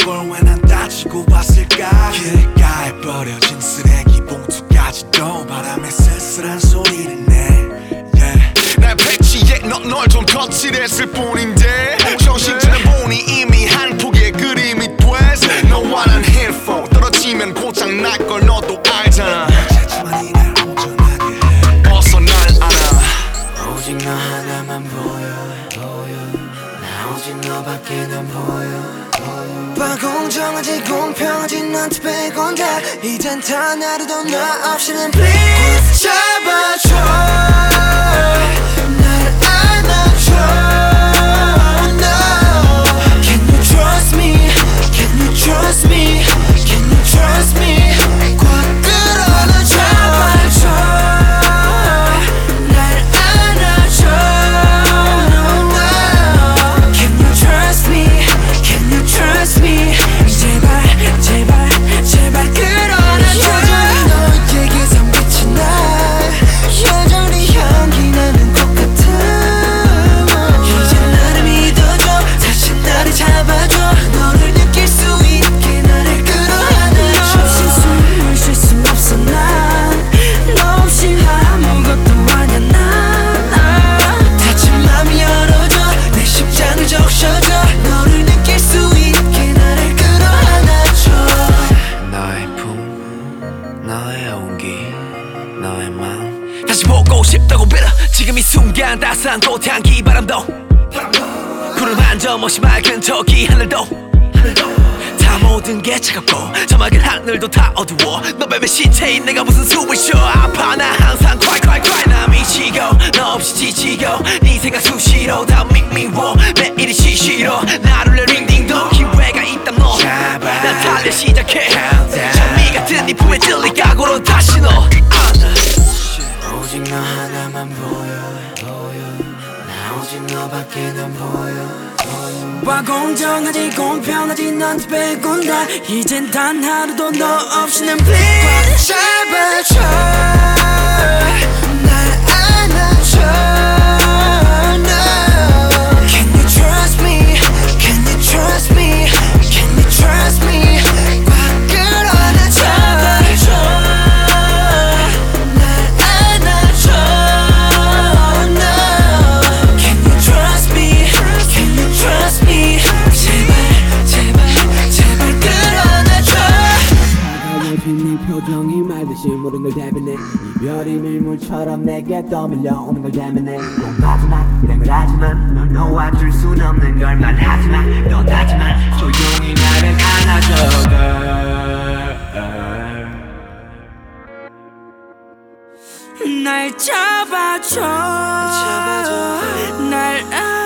걸 왜 난 따지고 봤을까. 길가에 버려진 쓰레기 봉투까지도 바람에 쓸쓸한 소리를 내. 날 패치해 널 좀 거칠했을 뿐인데 정신차려 보니 이미 한 폭의 그림이 됐어. 너와 난 힐포 떨어지면 고장 날 걸 너도 알잖아. 자지만이 날 온전하게 해. 어서 날 알아. 오직 너 하나만 보여 나 오직 너밖에 난 보여 공정하지 공평하지 너한테 빼곤 다 이젠 단 하루도 나 없이는 please 잡아줘 날 안아줘 no. Can you trust me? Can you trust me? Can you trust me? 꽉 끌어안아 잡아줘 날 안아줘 no. Can you trust me? Can you trust me? 제발 제발 제발 끌어안아줘 너에게서 빛이 나 여전히 향기 나는 것 같아 이제 나를 믿어줘 다시 나를 잡아줘 너를 느낄 수 있게 나를 끌어안아줘 너 없이 숨을 쉴 수 없어 난너 없이 아무것도 아냐 난 다친 맘 열어줘 내 심장을 적셔줘 너를 느낄 수 있게 나를 끌어안아줘 너의 품 너의 온기 너의 마음 다시 보고 싶다고 빌어 지금 이 순간 따스한 꽃향기 바람도 구름 한 점 없이 맑은 저기 하늘도 다 모든 게 차갑고 저 맑은 하늘도 다 어두워 너 맘의 시체인 내가 무슨 숨을 쉬어 아파 나 항상 cry cry cry 나 미치고 너 없이 지치고 네 생각 수시로 다 미워 매일이 시시로 나를 내 링딩도 기회가 있다면 너나 달려 시작해 장미 같은 네 품에 들릴 각오로 다시 너 오직 너 하나만 보여 나 오직 너밖에 난 보여 공정하지 공평하지 너한테 빼곤 다 이젠 단 하루도 너 없이는 please 잡아줘 날 안아줘 no. Can you trust me? Can you trust me? Can you trust me? 꽉 끌어안아 잡아줘 날 안아줘 no. Can you trust me? Can you trust me? 제발 제발 제발 끌어안아줘 차가워진 네 표정이 말듯이 모든 걸 대변해 이별이 밀물처럼 내게 떠밀려오는 걸 대면해 넌 마지막 이런 걸 하지만 널 놓아줄 순 없는 걸 말하지만 넌 하지만 조용히 나를 안아줘 날 잡아줘 날